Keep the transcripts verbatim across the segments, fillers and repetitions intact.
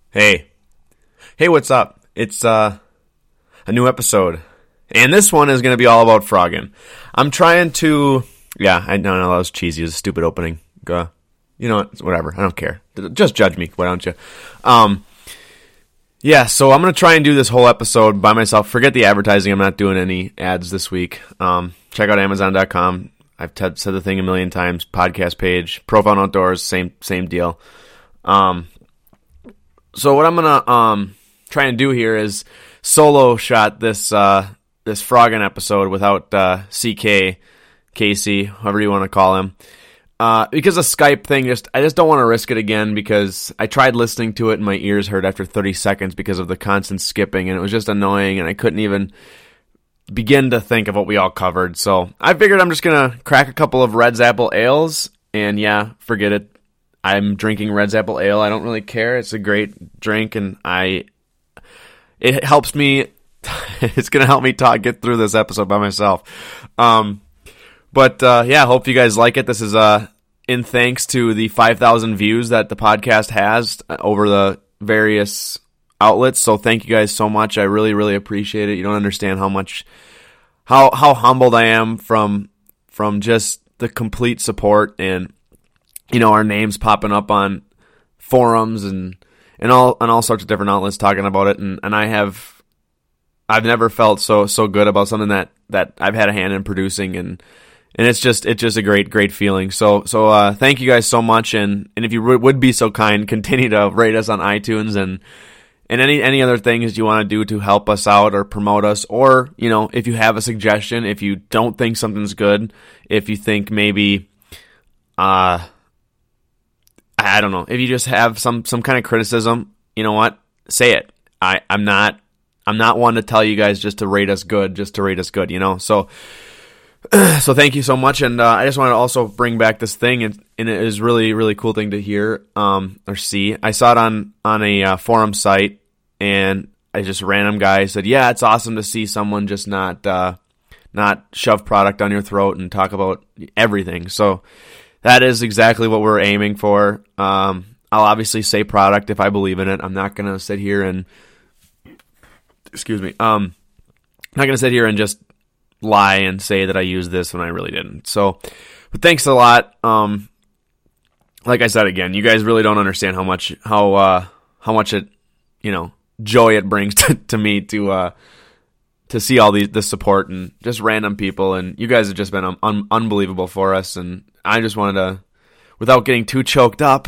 Hey. Hey, what's up? It's uh, a new episode. And this one is going to be all about Froggen. I'm trying to... Yeah, I know, no, that was cheesy. It was a stupid opening. Go, you know what? Whatever. I don't care. Just judge me. Why don't you? Um, yeah, so I'm going to try and do this whole episode by myself. Forget the advertising. I'm not doing any ads this week. Um, check out Amazon dot com. I've t- said the thing a million times. Podcast page. Profile Outdoors. Same, same deal. Um... So what I'm gonna um try and do here is solo shot this uh this Froggen episode without uh, C K, Casey, however you want to call him, uh, because the Skype thing. Just I just don't want to risk it again because I tried listening to it and my ears hurt after thirty seconds because of the constant skipping and it was just annoying and I couldn't even begin to think of what we all covered. So I figured I'm just gonna crack a couple of Red's Apple ales and yeah, forget it. I'm drinking Red's Apple Ale. I don't really care. It's a great drink, and I it helps me. It's gonna help me talk get through this episode by myself. Um, but uh, yeah, hope you guys like it. This is uh in thanks to the five thousand views that the podcast has over the various outlets. So thank you guys so much. I really, really appreciate it. You don't understand how much how how humbled I am from from just the complete support and. You know, our names popping up on forums and and all and all sorts of different outlets talking about it, and, and I have I've never felt so so good about something that, that I've had a hand in producing, and and it's just it's just a great great feeling. So so uh, thank you guys so much, and, and if you w- would be so kind, continue to rate us on iTunes and and any any other things you want to do to help us out or promote us, or you know if you have a suggestion, if you don't think something's good, if you think maybe uh I don't know. If you just have some, some kind of criticism, you know what? Say it. I, I'm not I'm not one to tell you guys just to rate us good, just to rate us good, you know? So so thank you so much. And uh, I just wanted to also bring back this thing, and, and it is really, really cool thing to hear um, or see. I saw it on, on a uh, forum site, and I just random guy said, yeah, it's awesome to see someone just not uh, not shove product down your throat and talk about everything. So that is exactly what we're aiming for. Um, I'll obviously say product if I believe in it. I'm not going to sit here and, excuse me, um, I'm not going to sit here and just lie and say that I used this when I really didn't. So, but thanks a lot. Um, like I said again, you guys really don't understand how much, how, uh, how much it, you know, joy it brings to, to me to, uh, to see all these, the support and just random people. And you guys have just been um, un- unbelievable for us. And I just wanted to, without getting too choked up.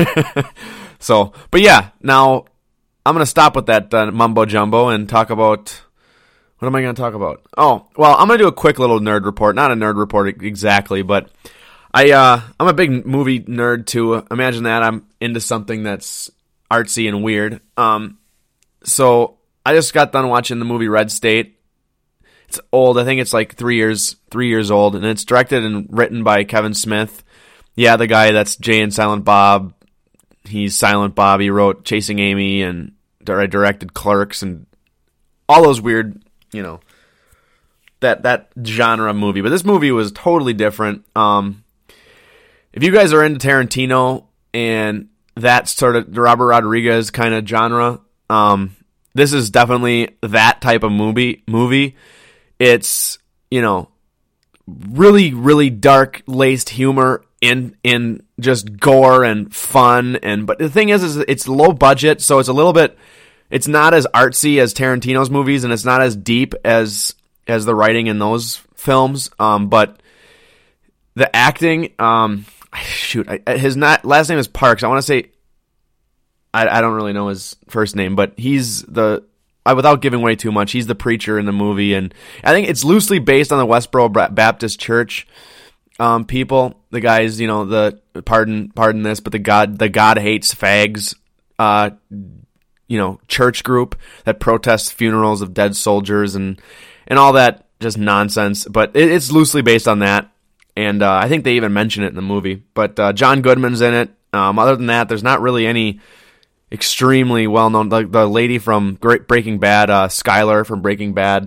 So, but yeah, now I'm going to stop with that uh, mumbo jumbo and talk about, what am I going to talk about? Oh, well, I'm going to do a quick little nerd report. Not a nerd report exactly, but I, uh, I'm a big movie nerd too. Imagine that. I'm into something that's artsy and weird. Um, so I just got done watching the movie Red State. It's old. I think it's like three years, three years old, and it's directed and written by Kevin Smith. Yeah, the guy that's Jay and Silent Bob. He's Silent Bob. He wrote Chasing Amy and directed Clerks and all those weird, you know, that that genre movie. But this movie was totally different. Um, if you guys are into Tarantino and that sort of Robert Rodriguez kind of genre, um, this is definitely that type of movie. Movie. It's, you know, really, really dark laced humor in in just gore and fun. And but the thing is, is it's low budget, so it's a little bit. It's not as artsy as Tarantino's movies, and it's not as deep as as the writing in those films. Um, but the acting, um, shoot, I, his not last name is Parks. I want to say. I, I don't really know his first name, but he's the, I, without giving away too much, he's the preacher in the movie, and I think it's loosely based on the Westboro Baptist Church um, people. The guys, you know, the pardon pardon this, but the God the God hates fags, uh, you know, church group that protests funerals of dead soldiers and and all that just nonsense. But it, it's loosely based on that, and uh, I think they even mention it in the movie. But uh, John Goodman's in it. Um, other than that, there's not really any extremely well-known. The, the lady from Great Breaking Bad, uh, Skylar from Breaking Bad,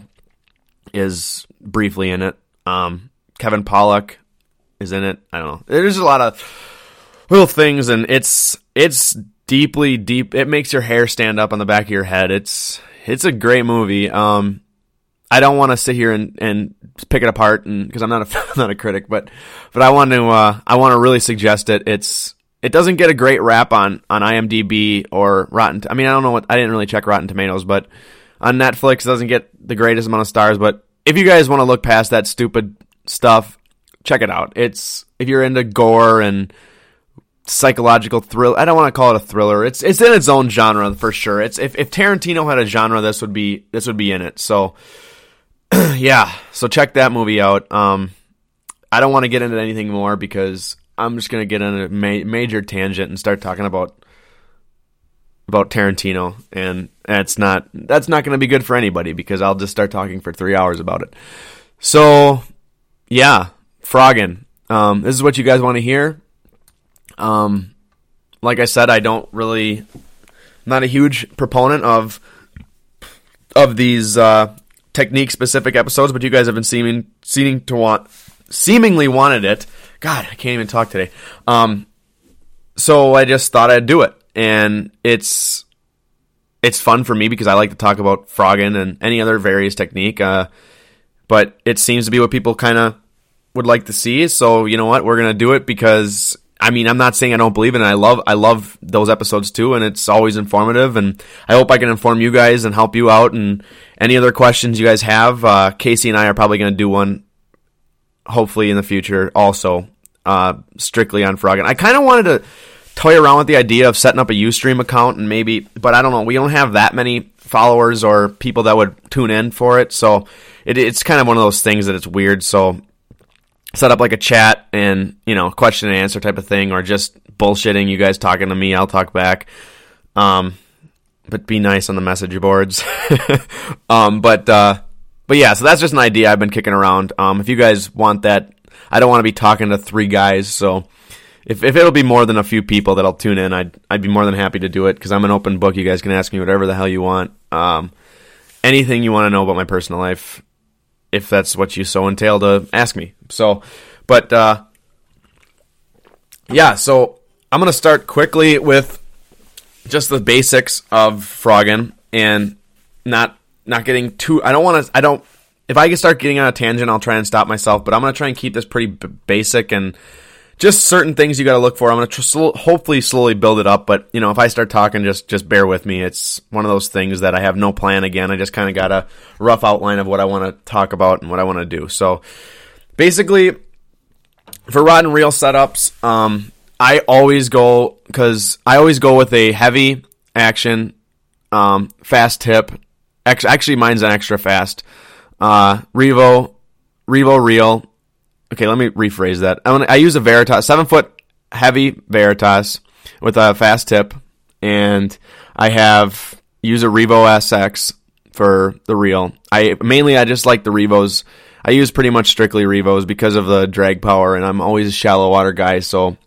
is briefly in it. Um, Kevin Pollak is in it. I don't know. There's a lot of little things, and it's it's deeply deep. It makes your hair stand up on the back of your head. It's it's a great movie. Um, I don't want to sit here and, and pick it apart, and because I'm not a I'm not a critic, but but I want to uh, I want to really suggest it. It's it doesn't get a great rap on on IMDb or Rotten. I mean, I don't know what I didn't really check Rotten Tomatoes, but on Netflix it doesn't get the greatest amount of stars. But if you guys want to look past that stupid stuff, check it out. It's if you're into gore and psychological thrill. I don't want to call it a thriller. It's it's in its own genre for sure. It's if, if Tarantino had a genre, this would be this would be in it. So yeah, so check that movie out. Um, I don't want to get into anything more because I'm just gonna get in a ma- major tangent and start talking about about Tarantino, and that's not that's not gonna be good for anybody because I'll just start talking for three hours about it. So yeah, Froggen. Um, this is what you guys want to hear. Um, like I said, I don't really, not a huge proponent of of these uh, technique-specific episodes, but you guys have been seeming seeming to want, seemingly wanted it. God, I can't even talk today. Um, so I just thought I'd do it, and it's it's fun for me because I like to talk about Froggen and any other various technique. Uh, but it seems to be what people kind of would like to see. So you know what, we're gonna do it because. I mean, I'm not saying I don't believe in it. I love I love those episodes too, and it's always informative, and I hope I can inform you guys and help you out, and any other questions you guys have, uh, Casey and I are probably going to do one, hopefully in the future also, uh, strictly on Froggen. I kind of wanted to toy around with the idea of setting up a Ustream account, and maybe, but I don't know, we don't have that many followers or people that would tune in for it, so it, it's kind of one of those things that it's weird, so set up like a chat and, you know, question and answer type of thing, or just bullshitting, you guys talking to me, I'll talk back. Um, but be nice on the message boards. um, but, uh, but yeah, so that's just an idea I've been kicking around. Um, if you guys want that, I don't want to be talking to three guys, so if, if it'll be more than a few people that'll tune in, I'd, I'd be more than happy to do it, because I'm an open book. You guys can ask me whatever the hell you want. Um, anything you want to know about my personal life, if that's what you so entail to ask me. So, but, uh, yeah, so I'm going to start quickly with just the basics of Froggen, and not, not getting too, I don't want to, I don't, if I can start getting on a tangent, I'll try and stop myself, but I'm going to try and keep this pretty b- basic, and just certain things you got to look for. I'm going to tr- sl- hopefully slowly build it up, but, you know, if I start talking, just just bear with me. It's one of those things that I have no plan again. I just kind of got a rough outline of what I want to talk about and what I want to do. So, basically, for rod and reel setups, um, I always go, because I always go with a heavy action, um, fast tip. Actually, mine's an extra fast. Uh, Revo, Revo reel. Okay, let me rephrase that. I, wanna, I use a Veritas, seven foot heavy Veritas with a fast tip, and I have use a Revo S X for the reel. I mainly I just like the Revos. I use pretty much strictly Revos because of the drag power, and I'm always a shallow water guy, so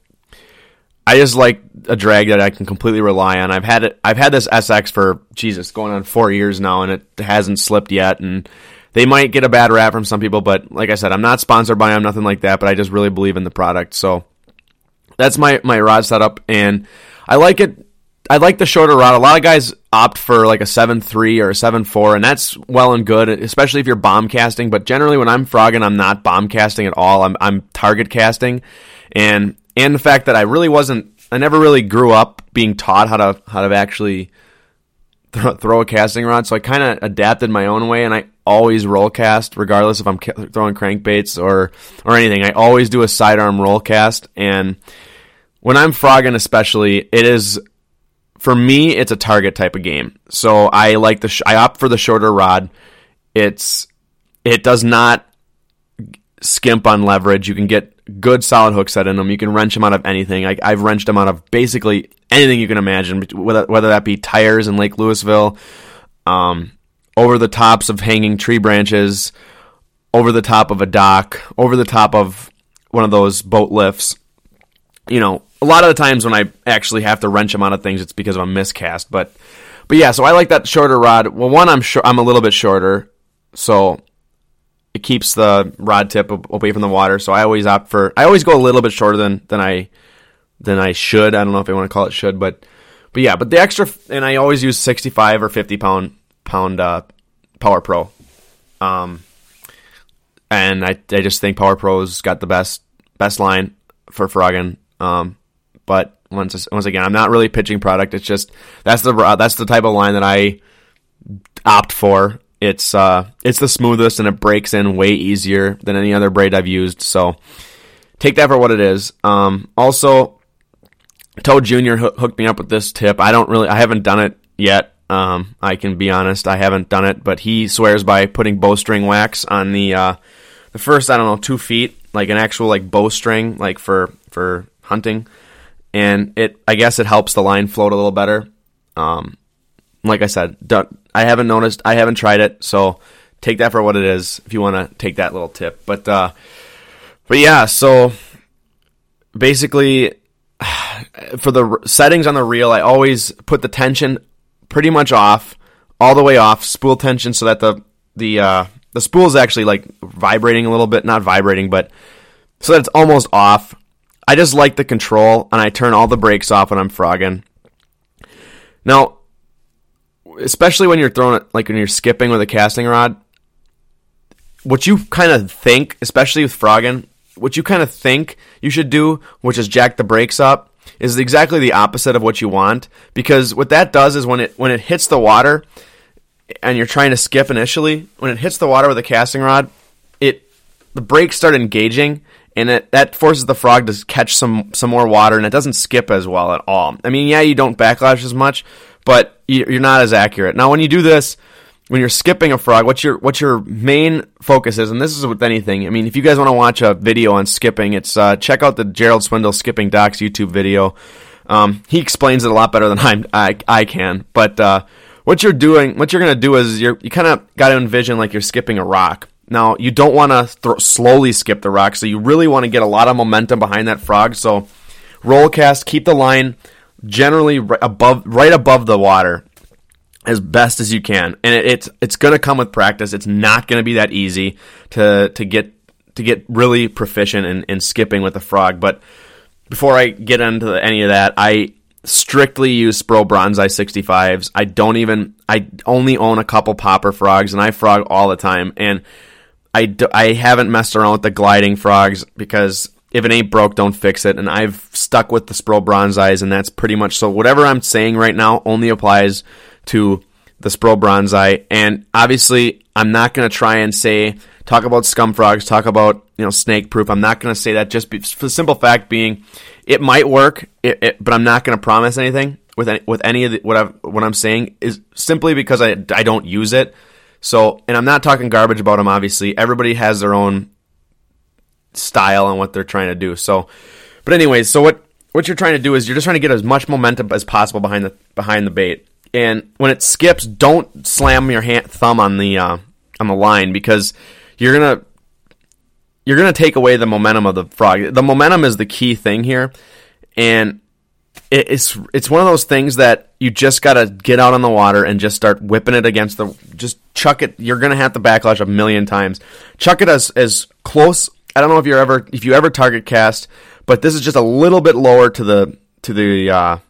I just like a drag that I can completely rely on. I've had it. I've had this S X for Jesus, going on four years now, and it hasn't slipped yet, and they might get a bad rap from some people, but like I said, I'm not sponsored by them, nothing like that, but I just really believe in the product. So that's my, my rod setup, and I like it. I like the shorter rod. A lot of guys opt for like a seven three or a seven four, and that's well and good, especially if you're bomb casting. But generally when I'm frogging, I'm not bomb casting at all. I'm, I'm target casting. And, and the fact that I really wasn't, I never really grew up being taught how to, how to actually th- throw a casting rod. So I kind of adapted my own way, and I always roll cast, regardless if I'm ca- throwing crankbaits or or anything. I always do a sidearm roll cast, and when I'm frogging especially, it is, for me, it's a target type of game. So I like the sh- I opt for the shorter rod. It's it does not skimp on leverage. You can get good solid hook set in them. You can wrench them out of anything. I, I've wrenched them out of basically anything you can imagine, whether whether that be tires in Lake Louisville, um. over the tops of hanging tree branches, over the top of a dock, over the top of one of those boat lifts. You know, a lot of the times when I actually have to wrench them out of things, it's because of a miscast. But, but yeah, so I like that shorter rod. Well, one, I'm sure I'm a little bit shorter, so it keeps the rod tip away from the water. So I always opt for, I always go a little bit shorter than than I than I should. I don't know if I want to call it should, but. But but yeah, but the extra, and I always use sixty-five or fifty pound pound uh, Power Pro. Um, and I I just think Power Pro's got the best best line for frogging. Um, but once once again, I'm not really pitching product. It's just that's the uh, that's the type of line that I opt for. It's uh it's the smoothest and it breaks in way easier than any other braid I've used. So take that for what it is. Um, also, Toad Junior ho- hooked me up with this tip. I don't really, I haven't done it yet. Um, I can be honest, I haven't done it, but he swears by putting bowstring wax on the uh, the first, I don't know, two feet, like an actual like bowstring, like for for hunting, and it, I guess it helps the line float a little better. Um, like I said, don't, I haven't noticed, I haven't tried it, so take that for what it is if you want to take that little tip. But uh, but yeah, so basically for the settings on the reel, I always put the tension pretty much off, all the way off, spool tension, so that the the uh, the spool is actually like vibrating a little bit, not vibrating, but so that it's almost off. I just like the control, and I turn all the brakes off when I'm frogging. Now, especially when you're throwing it, like when you're skipping with a casting rod, what you kind of think, especially with frogging, what you kind of think you should do, which is jack the brakes up, is exactly the opposite of what you want. Because what that does is when it when it hits the water, and you're trying to skip initially, when it hits the water with a casting rod, it the brakes start engaging, and it, that forces the frog to catch some some more water, and it doesn't skip as well at all. I mean, yeah, you don't backlash as much, but you're not as accurate. Now, when you do this, when you're skipping a frog, what's your what's your main focus is, and this is with anything. I mean, if you guys want to watch a video on skipping, it's uh, check out the Gerald Swindle Skipping Docs YouTube video. Um, he explains it a lot better than I'm, I I can. But uh, what you're doing, what you're gonna do is you're you kind of got to envision like you're skipping a rock. Now, you don't want to th- slowly skip the rock, so you really want to get a lot of momentum behind that frog. So roll cast, keep the line generally right above right above the water as best as you can, and it, it's it's going to come with practice. It's not going to be that easy to to get to get really proficient in, in skipping with the frog. But before I get into any of that, I strictly use Spro Bronzeye sixty-fives. I don't even I only own a couple popper frogs, and I frog all the time. And I do, I haven't messed around with the gliding frogs because if it ain't broke, don't fix it. And I've stuck with the Spro Bronzeyes, and that's pretty much so. Whatever I'm saying right now only applies to the Spro Bronzeye. And obviously, I'm not going to try and say, talk about scum frogs, talk about, you know, snake proof. I'm not going to say that just be, for the simple fact being, it might work, it, it, but I'm not going to promise anything with any, with any of the, what, I've, what I'm saying is simply because I, I don't use it. So, and I'm not talking garbage about them, obviously. Everybody has their own style and what they're trying to do. So, but anyways, so what, what you're trying to do is you're just trying to get as much momentum as possible behind the behind the bait. And when it skips, don't slam your hand, thumb on the uh, on the line, because you're gonna you're gonna take away the momentum of the frog. The momentum is the key thing here, and it, it's it's one of those things that you just gotta get out on the water and just start whipping it against the. Just chuck it. You're gonna have to backlash a million times. Chuck it as as close. I don't know if you're ever if you ever target cast, but this is just a little bit lower to the to the. Uh,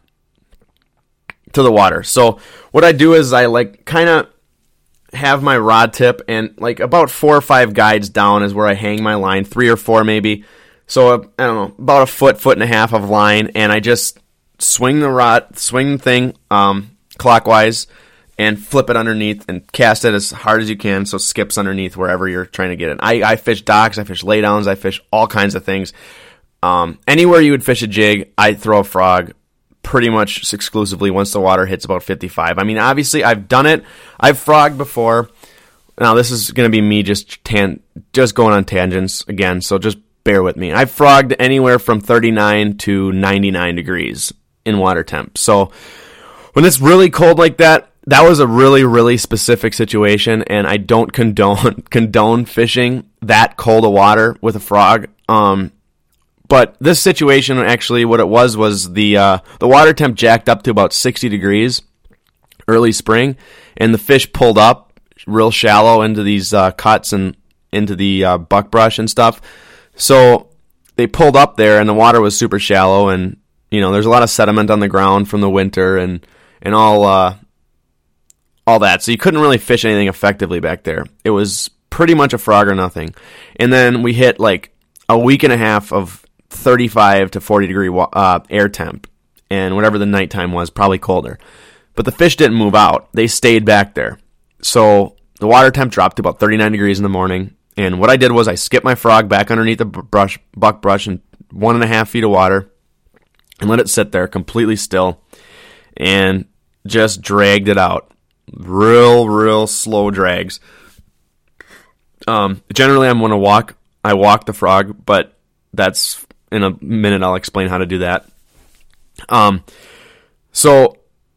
to the water. So what I do is I like kind of have my rod tip, and like about four or five guides down is where I hang my line, three or four maybe. So uh, I don't know, about a foot, foot and a half of line, and I just swing the rod, swing the thing um, clockwise, and flip it underneath and cast it as hard as you can so it skips underneath wherever you're trying to get it. I, I fish docks, I fish laydowns, I fish all kinds of things. Um, anywhere you would fish a jig, I throw a frog pretty much exclusively once the water hits about fifty-five. I mean, obviously, I've done it. I've frogged before. Now, this is going to be me just tan- just going on tangents again, so just bear with me. I've frogged anywhere from thirty-nine to ninety-nine degrees in water temp. So when it's really cold like that, that was a really, really specific situation, and I don't condone condone fishing that cold of water with a frog. Um, But this situation, actually, what it was was the uh, the water temp jacked up to about sixty degrees early spring, and the fish pulled up real shallow into these uh, cuts and into the uh, buckbrush and stuff. So they pulled up there, and the water was super shallow, and You know, there's a lot of sediment on the ground from the winter and and all uh, all that. So you couldn't really fish anything effectively back there. It was pretty much a frog or nothing. And then we hit like a week and a half of thirty-five to forty degree uh, air temp, and whatever the nighttime was, probably colder. But the fish didn't move out. They stayed back there. So the water temp dropped to about thirty-nine degrees in the morning. And what I did was I skipped my frog back underneath the brush, buck brush in one and a half feet of water and let it sit there completely still and just dragged it out. Real, real slow drags. Um, generally, I'm going to walk. I walk the frog, but that's in a minute. I'll explain how to do that. Um, so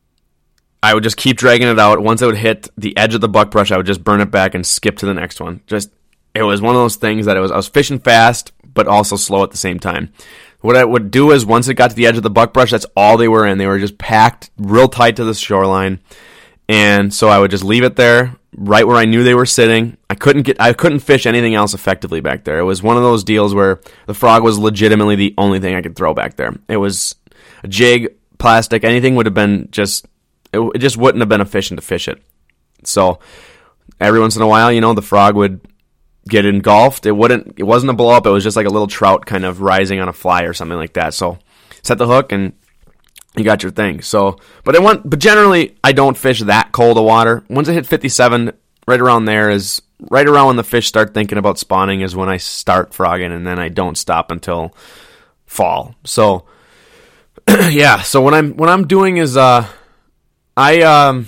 I would just keep dragging it out. Once I would hit the edge of the buck brush, I would just burn it back and skip to the next one. Just it was one of those things that it was. I was fishing fast, but also slow at the same time. What I would do is once it got to the edge of the buck brush, that's all they were in. They were just packed real tight to the shoreline, and so I would just leave it there, right where I knew they were sitting. I couldn't get, I couldn't fish anything else effectively back there. It was one of those deals where the frog was legitimately the only thing I could throw back there. It was a jig, plastic, anything would have been just, it, it just wouldn't have been efficient to fish it. So every once in a while, you know, the frog would get engulfed. It wouldn't, it wasn't a blow up. It was just like a little trout kind of rising on a fly or something like that. So set the hook and you got your thing. So, but it went, but generally I don't fish that cold of water. Once I hit fifty-seven, right around there is right around when the fish start thinking about spawning is when I start frogging, and then I don't stop until fall. So, yeah. So what I'm what I'm doing is uh, I um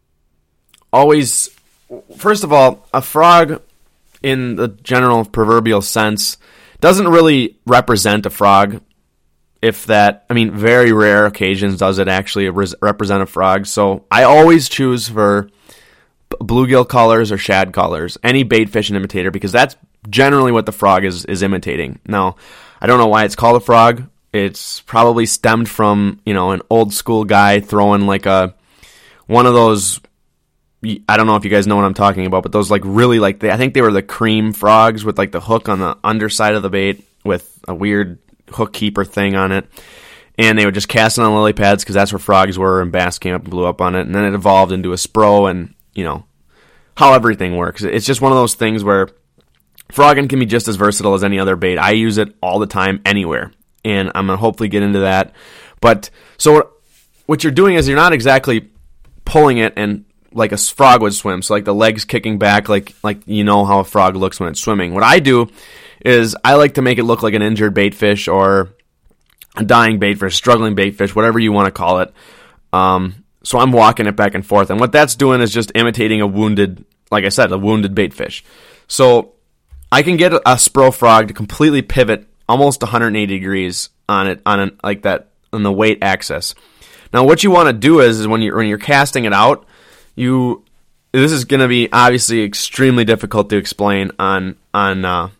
always first of all a frog in the general proverbial sense doesn't really represent a frog. If that, I mean, very rare occasions does it actually res- represent a frog. So I always choose for b- bluegill colors or shad colors, any bait fish and imitator, because that's generally what the frog is, is imitating. Now, I don't know why it's called a frog. It's probably stemmed from, you know, an old school guy throwing like a, one of those, I don't know if you guys know what I'm talking about, but those like really like, they, I think they were the cream frogs with like the hook on the underside of the bait with a weird hook keeper thing on it, and they would just cast it on lily pads because that's where frogs were, and bass came up and blew up on it, and then it evolved into a spro, and you know how everything works. It's just one of those things where frogging can be just as versatile as any other bait. I use it all the time anywhere, and I'm gonna hopefully get into that. But so what you're doing is you're not exactly pulling it and like a frog would swim, so like the legs kicking back, like like you know how a frog looks when it's swimming. What I do is I like to make it look like an injured baitfish or a dying baitfish, struggling baitfish, whatever you want to call it. Um, so I'm walking it back and forth, and what that's doing is just imitating a wounded, like I said, a wounded baitfish. So I can get a spro frog to completely pivot almost one hundred eighty degrees on it, on an, like that, on the weight axis. Now, what you want to do is, is when you when you're casting it out, you this is going to be obviously extremely difficult to explain on on. Uh,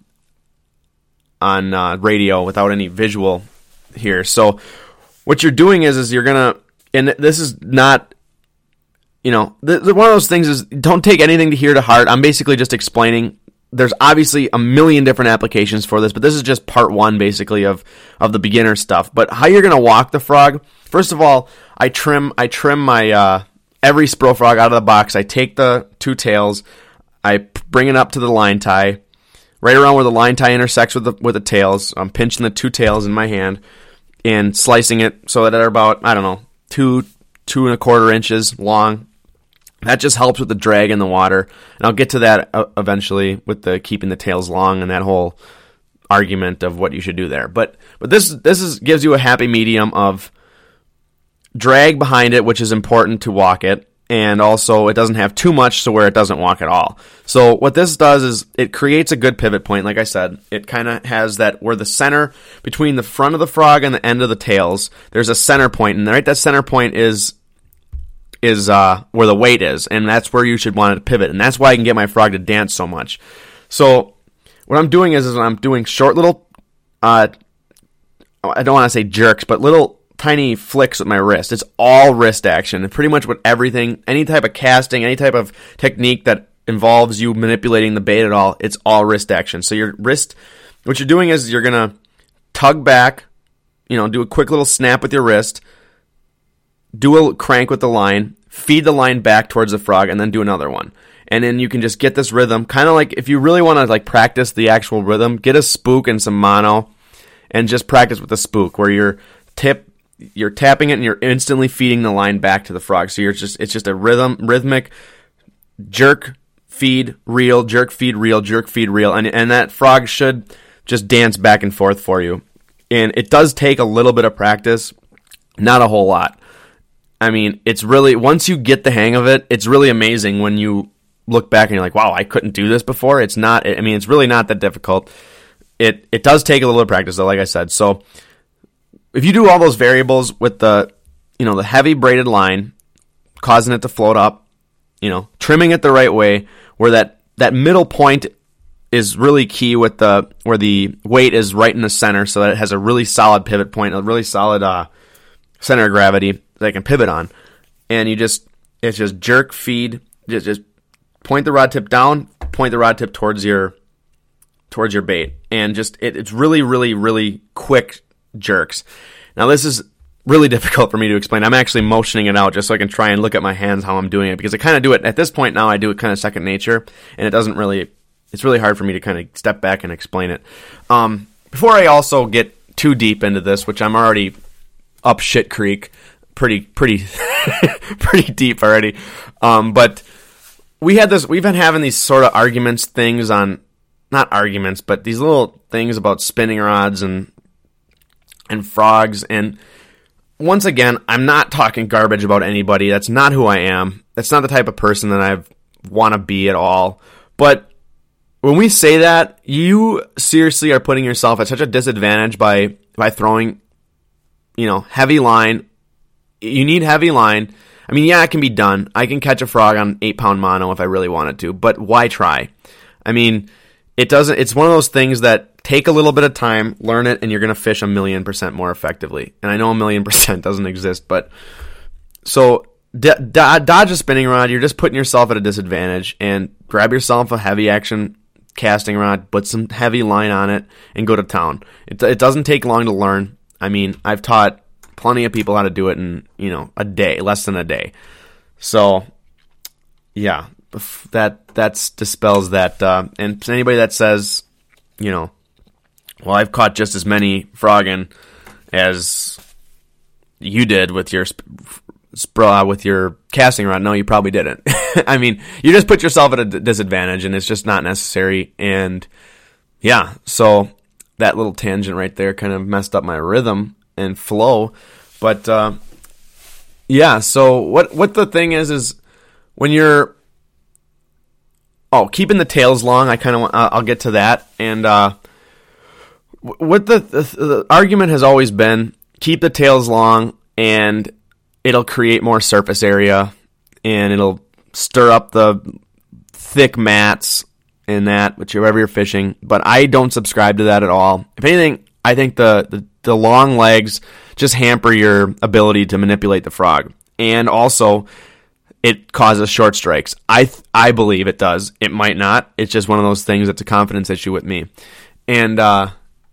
on uh, radio without any visual here. So what you're doing is, is you're going to, and this is not, you know, the, the, one of those things is don't take anything to hear to heart. I'm basically just explaining. There's obviously a million different applications for this, but this is just part one basically of, of the beginner stuff. But how you're going to walk the frog, first of all, I trim, I trim my, uh, every spro frog out of the box. I take the two tails, I bring it up to the line tie, right around where the line tie intersects with the with the tails. I'm pinching the two tails in my hand and slicing it so that they're about, I don't know, two, two and a quarter inches long. That just helps with the drag in the water. And I'll get to that uh, eventually with the keeping the tails long and that whole argument of what you should do there. But but this this is gives you a happy medium of drag behind it, which is important to walk it. And also, it doesn't have too much to where it doesn't walk at all. So what this does is it creates a good pivot point. Like I said, it kind of has that where the center between the front of the frog and the end of the tails, there's a center point, and right that center point is is uh, where the weight is, and that's where you should want it to pivot. And that's why I can get my frog to dance so much. So what I'm doing is, is I'm doing short little, uh, I don't want to say jerks, but little tiny flicks with my wrist. It's all wrist action, and pretty much with everything, any type of casting, any type of technique that involves you manipulating the bait at all, it's all wrist action. So your wrist, what you're doing is you're going to tug back, you know, do a quick little snap with your wrist, do a crank with the line, feed the line back towards the frog, and then do another one. And then you can just get this rhythm, kind of like if you really want to like practice the actual rhythm, get a spook and some mono, and just practice with the spook where you're tip, you're tapping it and you're instantly feeding the line back to the frog. So you're just it's just a rhythm, rhythmic jerk, feed, reel, jerk, feed, reel, jerk, feed, reel, and and that frog should just dance back and forth for you. And it does take a little bit of practice, not a whole lot. I mean, it's really once you get the hang of it, it's really amazing when you look back and you're like, wow, I couldn't do this before. It's not, I mean, it's really not that difficult. It it does take a little bit of practice though, like I said. So if you do all those variables with the, you know, the heavy braided line, causing it to float up, you know, trimming it the right way, where that, that middle point is really key with the, where the weight is right in the center so that it has a really solid pivot point, a really solid uh, center of gravity that I can pivot on. And you just, it's just jerk, feed, just, just point the rod tip down, point the rod tip towards your towards your bait, and just it, it's really, really, really quick jerks. Now this is really difficult for me to explain. I'm actually motioning it out just so I can try and look at my hands how I'm doing it, because I kind of do it at this point now. I do it kind of second nature, and it doesn't really. It's really hard for me to kind of step back and explain it. Um, before I also get too deep into this, which I'm already up shit creek, pretty, pretty, pretty deep already, um, but. We had this. We've been having these sort of arguments, things on, not arguments, but these little things about spinning rods and and frogs. And once again, I'm not talking garbage about anybody. That's not who I am. That's not the type of person that I want to be at all. But when we say that, you seriously are putting yourself at such a disadvantage by by throwing, you know, heavy line. You need heavy line. I mean, yeah, it can be done. I can catch a frog on eight pound mono if I really wanted to, but why try? I mean, it doesn't. It's one of those things that take a little bit of time, learn it, and you're going to fish a million percent more effectively. And I know a million percent doesn't exist, but so d- d- dodge a spinning rod. You're just putting yourself at a disadvantage, and grab yourself a heavy action casting rod, put some heavy line on it, and go to town. It, it doesn't take long to learn. I mean, I've taught plenty of people how to do it in, you know, a day, less than a day. So, yeah, that that's dispels that. Uh, and anybody that says, you know, well, I've caught just as many frogging as you did with your sp- sp- with your casting rod. No, you probably didn't. I mean, you just put yourself at a d- disadvantage, and it's just not necessary. And yeah, so that little tangent right there kind of messed up my rhythm and flow. But uh, yeah, so what what the thing is is when you're oh keeping the tails long, I kind of uh, I'll get to that. And uh, what the, the the argument has always been, keep the tails long, and it'll create more surface area, and it'll stir up the thick mats and that, whichever you're fishing. But I don't subscribe to that at all. If anything, I think the, the, the long legs just hamper your ability to manipulate the frog. And also, it causes short strikes. I th- I believe it does. It might not. It's just one of those things that's a confidence issue with me. And uh,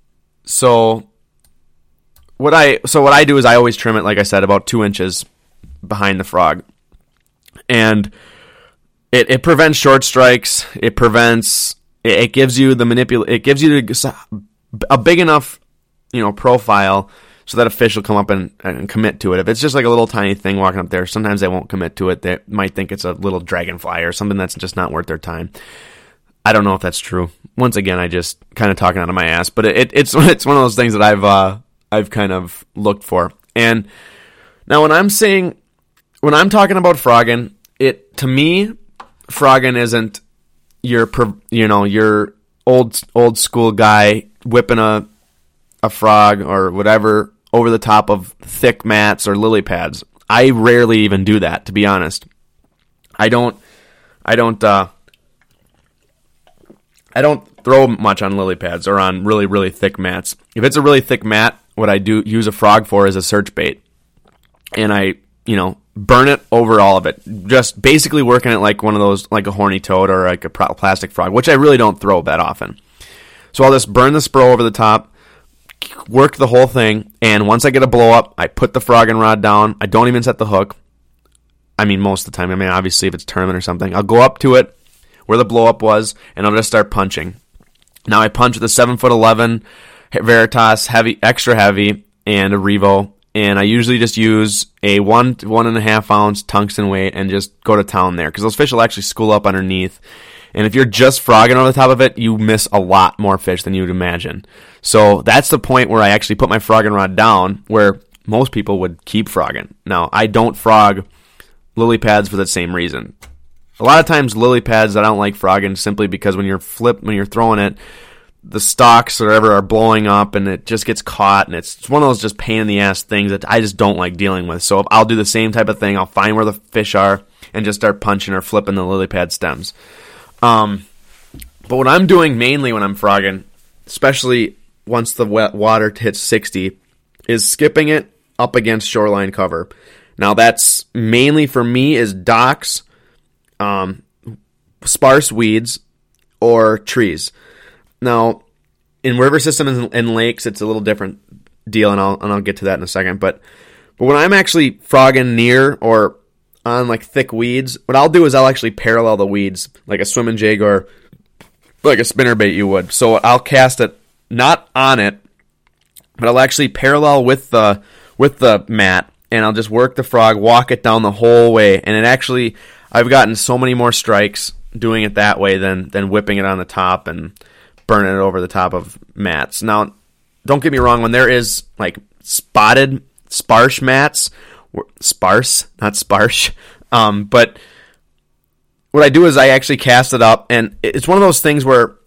so what I so what I do is I always trim it, like I said, about two inches behind the frog. And it, it prevents short strikes. It prevents. It, it gives you the manipul. It gives you the, a big enough, you know, profile so that a fish will come up and, and commit to it. If it's just like a little tiny thing walking up there, sometimes they won't commit to it. They might think it's a little dragonfly or something that's just not worth their time. I don't know if that's true. Once again, I just kind of talking out of my ass, but it, it, it's it's one of those things that I've uh, I've kind of looked for. And now when I'm saying when I'm talking about frogging, it to me, frogging isn't your you know your old old school guy whipping a a frog or whatever over the top of thick mats or lily pads. I rarely even do that, to be honest. I don't I don't uh, I don't throw much on lily pads or on really, really thick mats. If it's a really thick mat, what I do use a frog for is a search bait. And I, you know, burn it over all of it. Just basically working it like one of those, like a horny toad or like a plastic frog, which I really don't throw that often. So I'll just burn the spro over the top, work the whole thing, and once I get a blow up, I put the frogging rod down. I don't even set the hook. I mean, most of the time. I mean, obviously, if it's tournament or something, I'll go up to it where the blow up was, and I'll just start punching. Now I punch with a seven foot eleven Veritas, heavy, extra heavy, and a Revo, and I usually just use a one one and a half ounce tungsten weight and just go to town there, because those fish will actually school up underneath. And if you're just frogging over the top of it, you miss a lot more fish than you would imagine. So that's the point where I actually put my frogging rod down, where most people would keep frogging. Now, I don't frog lily pads for that same reason. A lot of times lily pads I don't like frogging simply because when you're flip when you're throwing it, the stalks or whatever are blowing up and it just gets caught, and it's one of those just pain in the ass things that I just don't like dealing with. So I'll do the same type of thing. I'll find where the fish are and just start punching or flipping the lily pad stems. Um, but what I'm doing mainly when I'm frogging, especially once the wet water hits sixty, is skipping it up against shoreline cover. Now that's mainly for me is docks, um, sparse weeds, or trees. Now, in river systems and, and lakes, it's a little different deal, and I'll and I'll get to that in a second. But but when I'm actually frogging near or on like thick weeds, what I'll do is I'll actually parallel the weeds like a swimming jig or like a spinnerbait you would. So I'll cast it not on it, but I'll actually parallel with the with the mat, and I'll just work the frog, walk it down the whole way, and it actually I've gotten so many more strikes doing it that way than than whipping it on the top and burning it over the top of mats. Now, don't get me wrong, when there is like spotted sparse mats, sparse, not sparse, um, but what I do is I actually cast it up, and it's one of those things where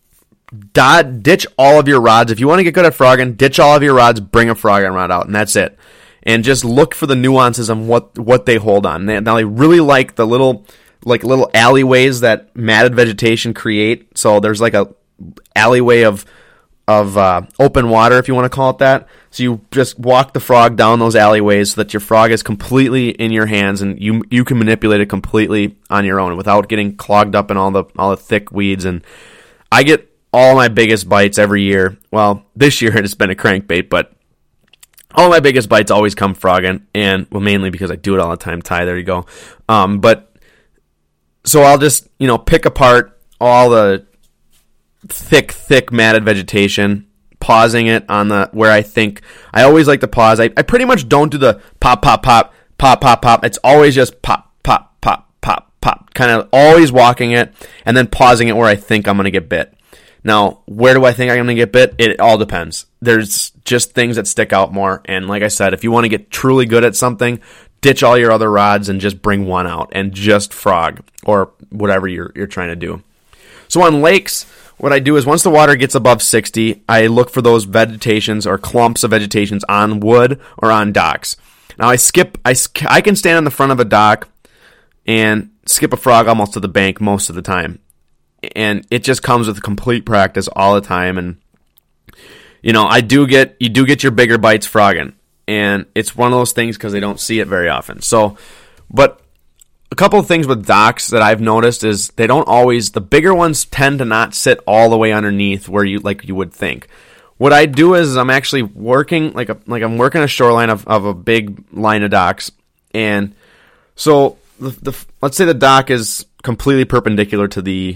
dod, ditch all of your rods. If you want to get good at frogging, ditch all of your rods, bring a frogging rod out, and that's it. And just look for the nuances on what, what they hold on. Now, I really like the little like little alleyways that matted vegetation create. So there's like a alleyway of of uh, open water, if you want to call it that. So you just walk the frog down those alleyways so that your frog is completely in your hands, and you you can manipulate it completely on your own without getting clogged up in all the all the thick weeds. And I get all my biggest bites every year. Well, this year it's been a crankbait, but all my biggest bites always come frogging, and well, mainly because I do it all the time. Ty, there you go. Um, but so I'll just you know pick apart all the thick, thick matted vegetation, pausing it on the where I think I always like to pause. I, I pretty much don't do the pop, pop, pop, pop, pop, pop. It's always just pop, pop, pop, pop, pop. Kind of always walking it and then pausing it where I think I'm going to get bit. Now, where do I think I'm going to get bit? It all depends. There's just things that stick out more. And like I said, if you want to get truly good at something, ditch all your other rods and just bring one out and just frog or whatever you're you're trying to do. So on lakes, what I do is once the water gets above sixty, I look for those vegetations or clumps of vegetations on wood or on docks. Now I skip, I, I can stand on the front of a dock and skip a frog almost to the bank most of the time. And it just comes with complete practice all the time. And, you know, I do get, you do get your bigger bites frogging. And it's one of those things because they don't see it very often. So, but a couple of things with docks that I've noticed is they don't always, the bigger ones tend to not sit all the way underneath where you, like you would think. What I do is I'm actually working, like a, like I'm working a shoreline of, of a big line of docks. And so the, the let's say the dock is completely perpendicular to the,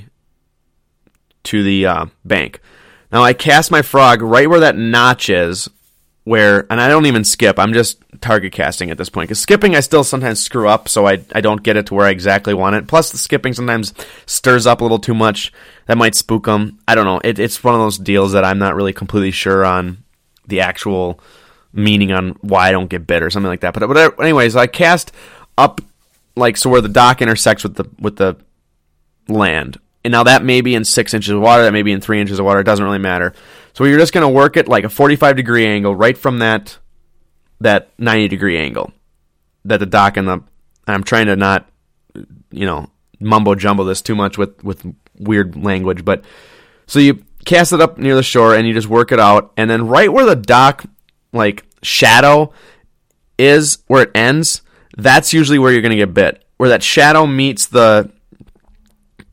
to the uh, bank. Now I cast my frog right where that notch is, where, and I don't even skip, I'm just target casting at this point. Because skipping I still sometimes screw up, so I I don't get it to where I exactly want it. Plus the skipping sometimes stirs up a little too much. That might spook them. I don't know. It, it's one of those deals that I'm not really completely sure on the actual meaning on why I don't get bit or something like that. But whatever. Anyways, I cast up, like, so where the dock intersects with the with the land. And now that may be in six inches of water, that may be in three inches of water. It doesn't really matter. So you're just going to work it like a forty-five degree angle right from that that ninety degree angle that the dock and the. I'm trying to not, you know, mumbo jumbo this too much with, with weird language, but so you cast it up near the shore and you just work it out, and then right where the dock like shadow is, where it ends, that's usually where you're going to get bit. Where that shadow meets the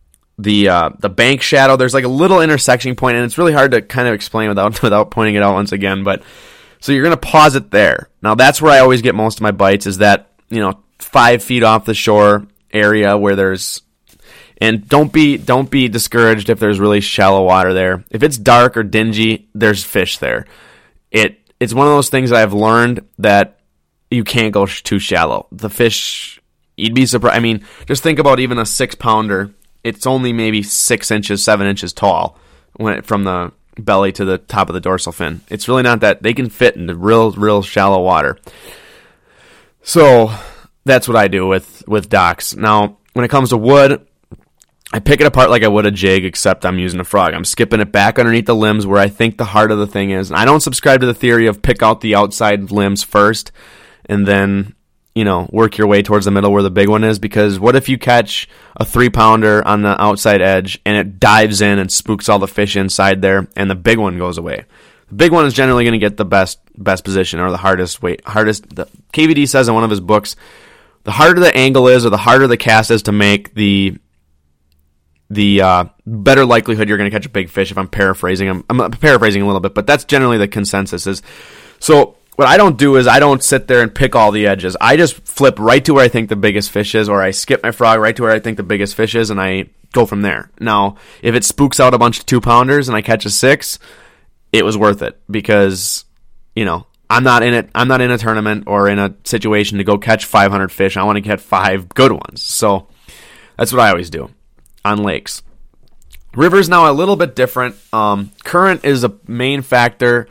the uh, the bank shadow. There's like a little intersection point, and it's really hard to kind of explain without without pointing it out once again. But so you're gonna pause it there. Now that's where I always get most of my bites. Is that, you know, five feet off the shore area where there's, and don't be don't be discouraged if there's really shallow water there. If it's dark or dingy, there's fish there. It it's one of those things that I've learned that you can't go sh- too shallow. The fish, you'd be surprised. I mean, just think about even a six pounder. It's only maybe six inches, seven inches tall when it, from the belly to the top of the dorsal fin. It's really not that. They can fit into real, real shallow water. So that's what I do with, with docks. Now, when it comes to wood, I pick it apart like I would a jig, except I'm using a frog. I'm skipping it back underneath the limbs where I think the heart of the thing is. And I don't subscribe to the theory of pick out the outside limbs first and then, you know, work your way towards the middle where the big one is, because what if you catch a three pounder on the outside edge and it dives in and spooks all the fish inside there and the big one goes away? The big one is generally going to get the best best position or the hardest weight. Hardest. The K V D says in one of his books, the harder the angle is or the harder the cast is to make, the the uh, better likelihood you're going to catch a big fish. If I'm paraphrasing, I'm, I'm paraphrasing a little bit, but that's generally the consensus. Is so. What I don't do is I don't sit there and pick all the edges. I just flip right to where I think the biggest fish is, or I skip my frog right to where I think the biggest fish is, and I go from there. Now, if it spooks out a bunch of two-pounders and I catch a six, it was worth it because, you know, I'm not in it. I'm not in a tournament or in a situation to go catch five hundred fish. I want to get five good ones. So that's what I always do on lakes. Rivers now a little bit different. Um, current is a main factor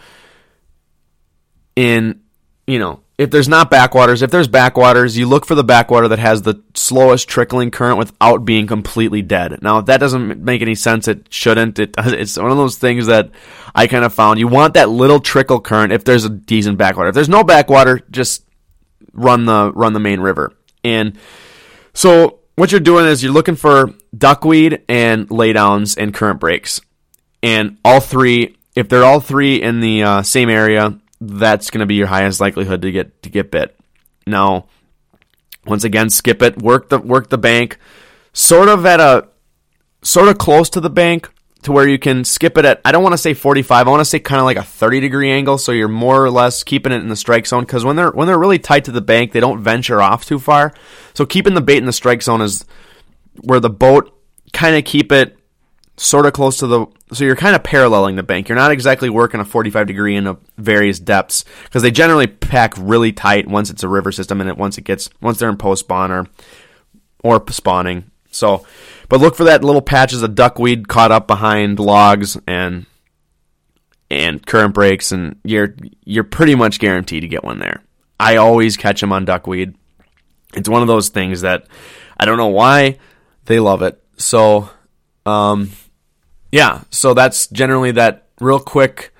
in, you know, if there's not backwaters. If there's backwaters, you look for the backwater that has the slowest trickling current without being completely dead. Now, if that doesn't make any sense, it shouldn't. It does. It's one of those things that I kind of found. You want that little trickle current if there's a decent backwater. If there's no backwater, just run the run the main river. And so what you're doing is you're looking for duckweed and laydowns and current breaks. And all three, if they're all three in the uh, same area, that's going to be your highest likelihood to get to get bit. Now, once again, skip it. Work the work the bank, sort of at a sort of close to the bank to where you can skip it at. I don't want to say forty-five. I want to say kind of like a thirty degree angle, so you're more or less keeping it in the strike zone. Because when they're when they're really tight to the bank, they don't venture off too far. So keeping the bait in the strike zone is where the boat kind of keep it sort of close to the, so you're kind of paralleling the bank. You're not exactly working a forty-five degree in a various depths because they generally pack really tight once it's a river system and it once it gets once they're in post spawn or or spawning. So, but look for that little patches of duckweed caught up behind logs and and current breaks, and you're you're pretty much guaranteed to get one there. I always catch them on duckweed. It's one of those things that I don't know why they love it. So, um. Yeah, so that's generally that real quick,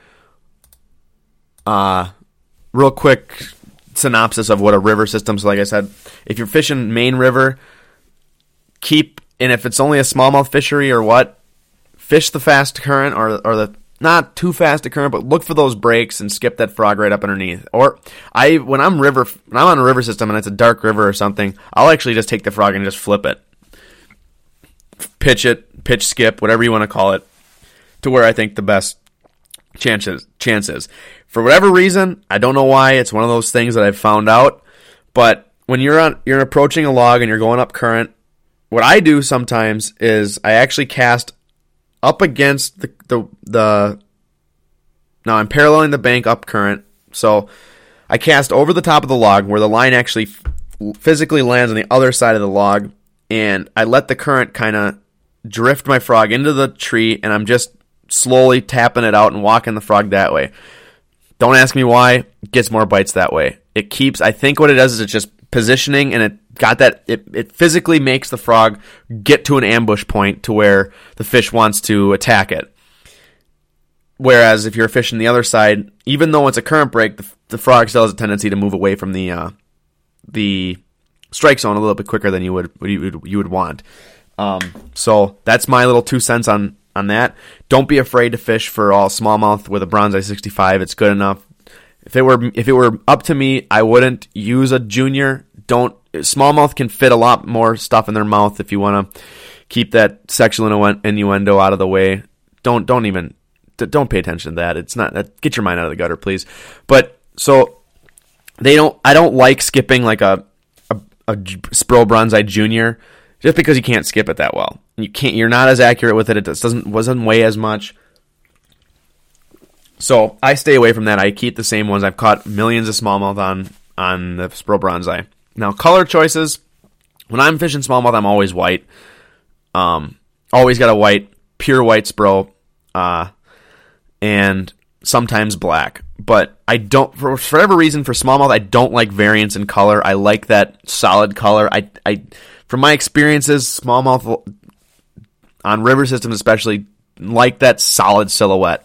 uh, real quick synopsis of what a river system. So like I said, if you're fishing main river, keep, and if it's only a smallmouth fishery or what, fish the fast current or or the not too fast a current, but look for those breaks and skip that frog right up underneath. Or I when I'm river when I'm on a river system and it's a dark river or something, I'll actually just take the frog and just flip it, pitch it, pitch skip, whatever you want to call it, to where I think the best chances chances. For whatever reason, I don't know why, it's one of those things that I've found out, but when you're on you're approaching a log and you're going up current, what I do sometimes is I actually cast up against the the, the now I'm paralleling the bank up current, so I cast over the top of the log where the line actually f- physically lands on the other side of the log, and I let the current kind of drift my frog into the tree, and I'm just slowly tapping it out and walking the frog that way. Don't ask me why. It gets more bites that way. It keeps, I think what it does is it's just positioning, and it got that, it, it physically makes the frog get to an ambush point to where the fish wants to attack it. Whereas if you're fishing the other side, even though it's a current break, the, the frog still has a tendency to move away from the uh, the strike zone a little bit quicker than you would you would, you would want. Um, so that's my little two cents on, on that. Don't be afraid to fish for all smallmouth with a Bronzeye sixty-five. It's good enough. If it were if it were up to me, I wouldn't use a junior. Don't smallmouth can fit a lot more stuff in their mouth if you want to keep that sexual innuendo out of the way. Don't don't even don't pay attention to that. It's not that. Get your mind out of the gutter, please. But so they don't. I don't like skipping like a a, a Sproul Bronzite Junior just because you can't skip it that well. You can't. You're not as accurate with it. It doesn't doesn't weigh as much. So I stay away from that. I keep the same ones. I've caught millions of smallmouth on on the Sproul Bronzite. Now color choices. When I'm fishing smallmouth, I'm always white. Um, always got a white, pure white Sproul, uh, and sometimes black. But I don't, for, for whatever reason, for smallmouth, I don't like variance in color. I like that solid color. I, I, from my experiences, smallmouth on river systems especially like that solid silhouette.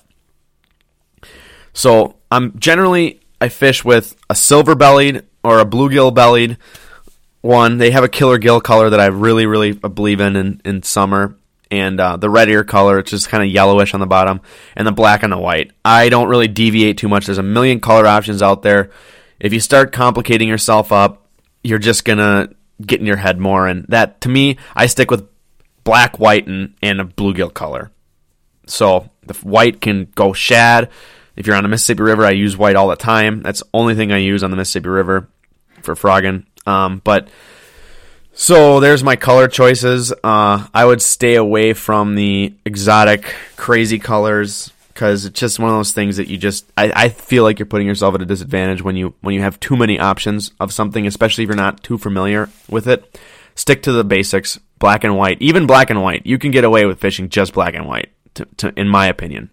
So I'm generally I fish with a silver bellied or a bluegill bellied one. They have a killer gill color that I really, really believe in in, in summer. And uh, the red ear color, it's just kind of yellowish on the bottom. And the black on the white. I don't really deviate too much. There's a million color options out there. If you start complicating yourself up, you're just going to get in your head more. And that, to me, I stick with black, white, and, and a bluegill color. So the white can go shad. If you're on the Mississippi River, I use white all the time. That's the only thing I use on the Mississippi River for frogging. Um, but so there's my color choices. Uh, I would stay away from the exotic, crazy colors because it's just one of those things that you just. I, I feel like you're putting yourself at a disadvantage when you when you have too many options of something, especially if you're not too familiar with it. Stick to the basics, black and white. Even black and white, you can get away with fishing just black and white, to, to, in my opinion.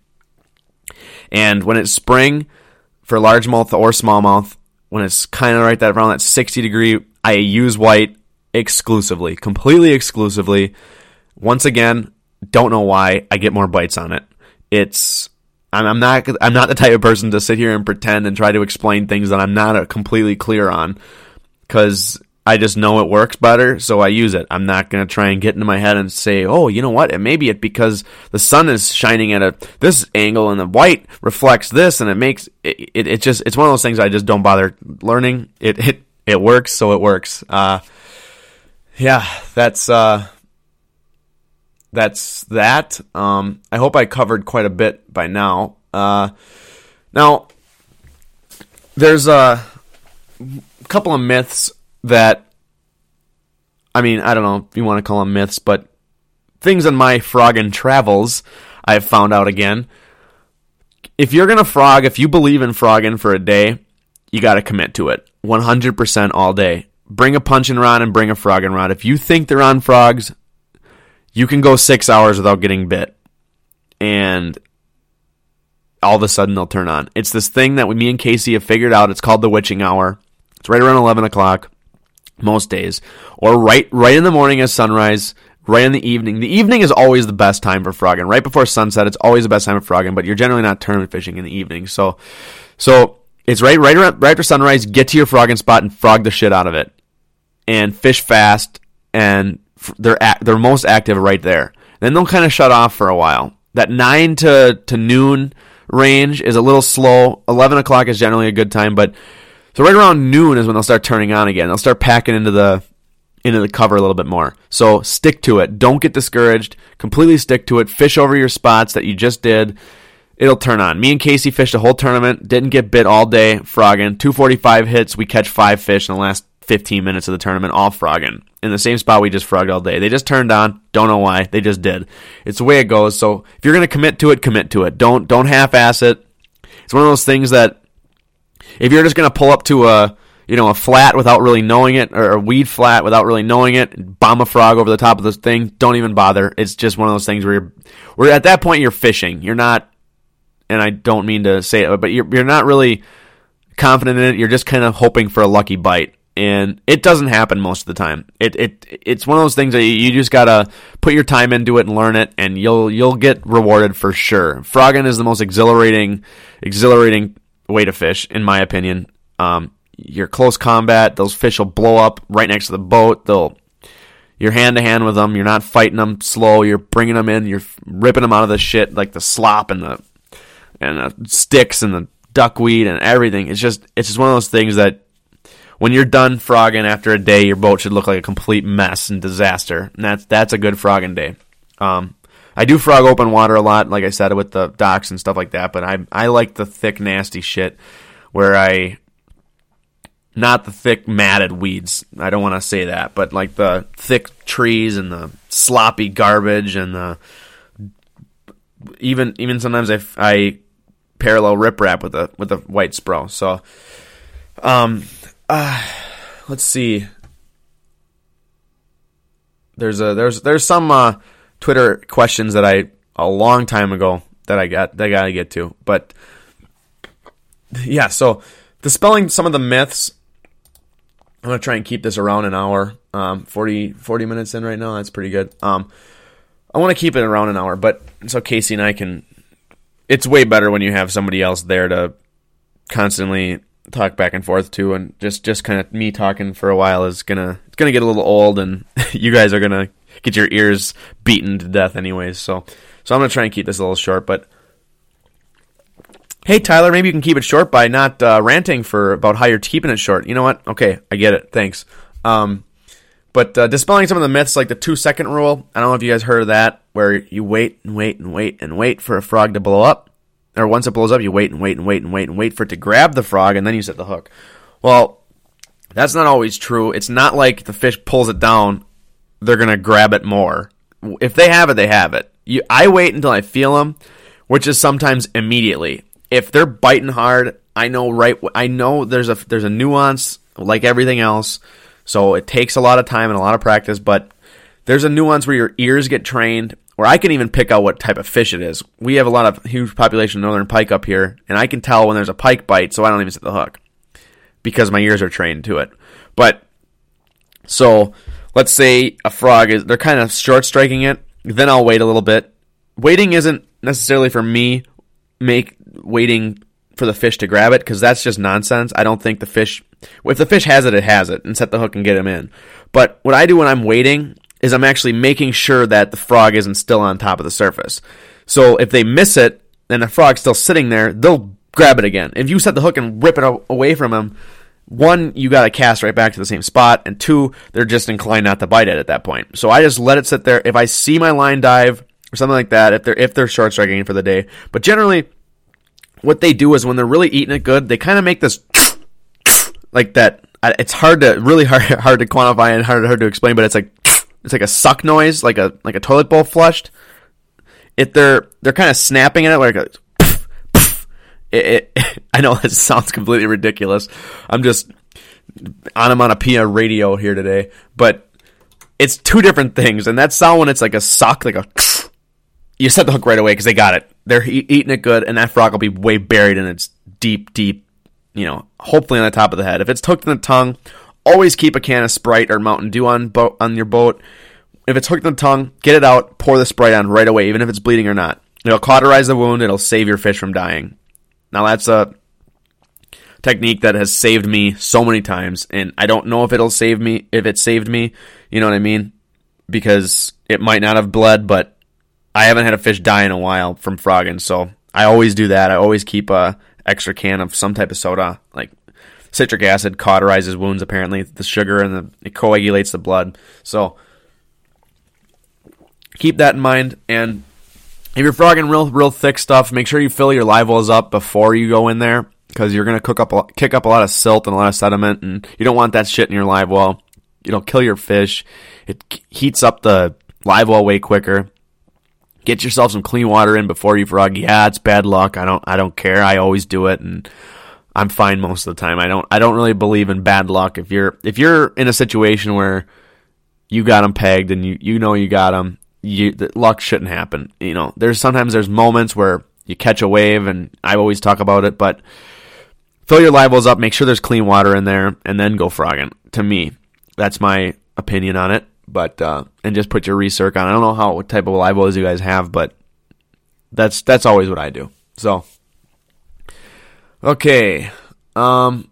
And when it's spring for largemouth or smallmouth, when it's kind of right that around that sixty degree, I use white exclusively, completely exclusively. Once again, don't know why I get more bites on it. It's I'm, I'm not I'm not the type of person to sit here and pretend and try to explain things that I'm not completely clear on, because I just know it works better, so I use it. I'm not going to try and get into my head and say, oh, you know what, it may be it because the sun is shining at a this angle and the white reflects this and it makes, it, it, it just, it's one of those things I just don't bother learning. It it, it works, so it works. Uh, yeah, that's, uh, that's that. Um, I hope I covered quite a bit by now. Uh, now, there's a couple of myths that, I mean, I don't know if you want to call them myths, but things on my frogging travels, I've found out again. If you're going to frog, if you believe in frogging for a day, you got to commit to it. one hundred percent all day. Bring a punching rod and bring a frogging rod. If you think they're on frogs, you can go six hours without getting bit. And all of a sudden they'll turn on. It's this thing that me and Casey have figured out. It's called the witching hour. It's right around eleven o'clock. Most days, or right right in the morning as sunrise, right in the evening. The evening is always the best time for frogging. Right before sunset, it's always the best time for frogging, but you're generally not tournament fishing in the evening. So so it's right right around, right after sunrise, get to your frogging spot and frog the shit out of it. And fish fast, and they're they're most active right there. Then they'll kind of shut off for a while. That nine to, to noon range is a little slow. eleven o'clock is generally a good time, but so right around noon is when they'll start turning on again. They'll start packing into the into the cover a little bit more. So stick to it. Don't get discouraged. Completely stick to it. Fish over your spots that you just did. It'll turn on. Me and Casey fished a whole tournament. Didn't get bit all day frogging. two forty-five hits. We catch five fish in the last fifteen minutes of the tournament, all frogging. In the same spot we just frogged all day. They just turned on. Don't know why. They just did. It's the way it goes. So if you're going to commit to it, commit to it. Don't, don't half-ass it. It's one of those things that if you're just going to pull up to a, you know, a flat without really knowing it, or a weed flat without really knowing it, bomb a frog over the top of this thing, don't even bother. It's just one of those things where you're, where at that point you're fishing. You're not, and I don't mean to say it, but you're you're not really confident in it. You're just kind of hoping for a lucky bite, and it doesn't happen most of the time. It it it's one of those things that you just gotta put your time into it and learn it, and you'll you'll get rewarded for sure. Frogging is the most exhilarating, exhilarating way to fish, in my opinion. Um, you're close combat. Those fish will blow up right next to the boat. They'll, you're hand to hand with them. You're not fighting them slow. You're bringing them in. You're ripping them out of the shit, like the slop and the and the sticks and the duckweed and everything. It's just it's just one of those things that when you're done frogging after a day, your boat should look like a complete mess and disaster. And that's that's a good frogging day. Um, I do frog open water a lot, like I said, with the docks and stuff like that. But I I like the thick, nasty shit where I, not the thick, matted weeds. I don't want to say that, but like the thick trees and the sloppy garbage and the even even sometimes I, I parallel riprap with a with a white Spro. So, um, uh, let's see. There's a there's there's some uh, Twitter questions that I a long time ago that I got that I gotta get to, but yeah. So dispelling some of the myths. I'm gonna try and keep this around an hour. Um, forty, forty minutes in right now. That's pretty good. Um, I want to keep it around an hour, but so Casey and I can. It's way better when you have somebody else there to constantly talk back and forth to, and just, just kind of me talking for a while is gonna it's gonna get a little old, and you guys are gonna get your ears beaten to death anyways. So, so I'm gonna try and keep this a little short. But hey, Tyler, maybe you can keep it short by not uh, ranting for about how you're keeping it short. You know what? Okay, I get it. Thanks. Um, But uh, dispelling some of the myths, like the two-second rule, I don't know if you guys heard of that, where you wait and wait and wait and wait for a frog to blow up. Or once it blows up, you wait and wait and wait and wait and wait for it to grab the frog, and then you set the hook. Well, that's not always true. It's not like the fish pulls it down, they're going to grab it more. If they have it, they have it. You, I wait until I feel them, which is sometimes immediately. If they're biting hard, I know right. I know there's a there's a nuance, like everything else. So it takes a lot of time and a lot of practice, but there's a nuance where your ears get trained, or I can even pick out what type of fish it is. We have a lot of huge population of northern pike up here, and I can tell when there's a pike bite, so I don't even set the hook because my ears are trained to it. But so let's say a frog is they're kind of short striking it, then I'll wait a little bit. Waiting isn't necessarily for me make waiting for the fish to grab it, because that's just nonsense. I don't think the fish, if the fish has it, it has it, and set the hook and get him in. But what I do when I'm waiting is I'm actually making sure that the frog isn't still on top of the surface. So if they miss it, and the frog's still sitting there, they'll grab it again. If you set the hook and rip it away from them, one, you got to cast right back to the same spot, and two, they're just inclined not to bite it at that point. So I just let it sit there. If I see my line dive or something like that, if they're if they're short striking for the day, but generally, what they do is when they're really eating it good, they kind of make this like that. It's hard to really hard hard to quantify and hard hard to explain, but it's like it's like a suck noise, like a like a toilet bowl flushed. If they're they're kind of snapping at it like a. It, it, I know it sounds completely ridiculous. I'm just on them on a P A radio here today, but it's two different things. And that sound when it's like a suck, like a. You set the hook right away because they got it. They're e- eating it good, and that frog will be way buried in its deep, deep, you know, hopefully on the top of the head. If it's hooked in the tongue, always keep a can of Sprite or Mountain Dew on boat on your boat. If it's hooked in the tongue, get it out, pour the Sprite on right away, even if it's bleeding or not. It'll cauterize the wound. It'll save your fish from dying. Now, that's a technique that has saved me so many times, and I don't know if it'll save me, if it saved me, you know what I mean? Because it might not have bled, but I haven't had a fish die in a while from frogging, so I always do that. I always keep a extra can of some type of soda, like citric acid cauterizes wounds, apparently. The sugar and the it coagulates the blood. So keep that in mind, and if you're frogging real, real thick stuff, make sure you fill your live wells up before you go in there, because you're going to cook up, a, kick up a lot of silt and a lot of sediment, and you don't want that shit in your live well. It'll kill your fish. It heats up the live well way quicker. Get yourself some clean water in before you frog. Yeah, it's bad luck. I don't, I don't care. I always do it, and I'm fine most of the time. I don't, I don't really believe in bad luck. If you're, if you're in a situation where you got them pegged and you, you know you got them. You, the luck shouldn't happen. You know, there's sometimes there's moments where you catch a wave, and I always talk about it, but fill your live wells up, make sure there's clean water in there, and then go frogging. To me, that's my opinion on it. But uh, and just put your recirc on. I don't know how what type of live wells you guys have, but that's that's always what I do. So okay, um,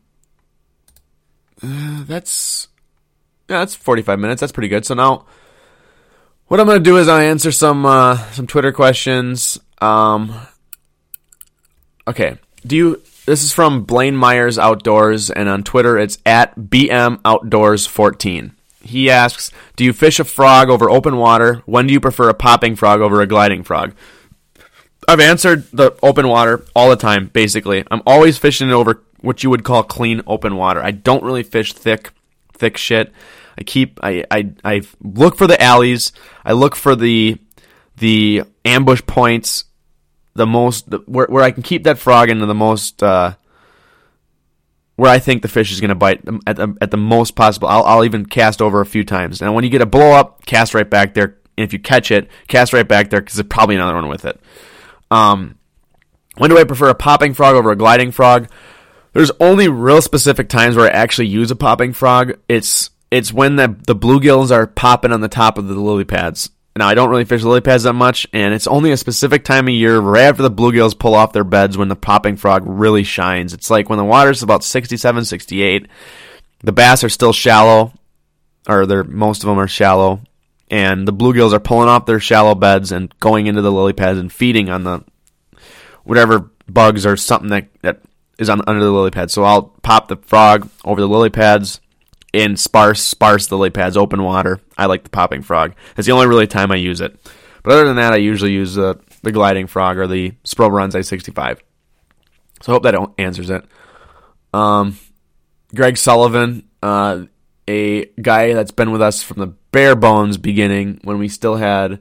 uh, that's yeah, that's forty-five minutes. That's pretty good. So now, what I'm going to do is I answer some uh, some Twitter questions. Um, okay, do you this is from Blaine Myers Outdoors, and on Twitter it's at B M Outdoors fourteen. He asks, do you fish a frog over open water? When do you prefer a popping frog over a gliding frog? I've answered the open water all the time, basically. I'm always fishing over what you would call clean open water. I don't really fish thick, thick shit. I keep, I, I, I look for the alleys. I look for the, the ambush points, the most, the, where, where I can keep that frog into the most, uh, where I think the fish is going to bite at the, at the most possible. I'll, I'll even cast over a few times. And when you get a blow up, cast right back there. And if you catch it, cast right back there because there's probably another one with it. Um, when do I prefer a popping frog over a gliding frog? There's only real specific times where I actually use a popping frog. It's it's when the the bluegills are popping on the top of the lily pads. Now, I don't really fish lily pads that much, and it's only a specific time of year right after the bluegills pull off their beds when the popping frog really shines. It's like when the water's about sixty-seven, sixty-eight, the bass are still shallow, or they're most of them are shallow, and the bluegills are pulling off their shallow beds and going into the lily pads and feeding on the whatever bugs or something that, that is on under the lily pads. So I'll pop the frog over the lily pads in sparse, sparse lily pads, open water. I like the popping frog. That's the only really time I use it. But other than that, I usually use uh, the gliding frog or the Spro Bronze sixty-five. So I hope that answers it. Um, Greg Sullivan, uh, a guy that's been with us from the bare bones beginning when we still had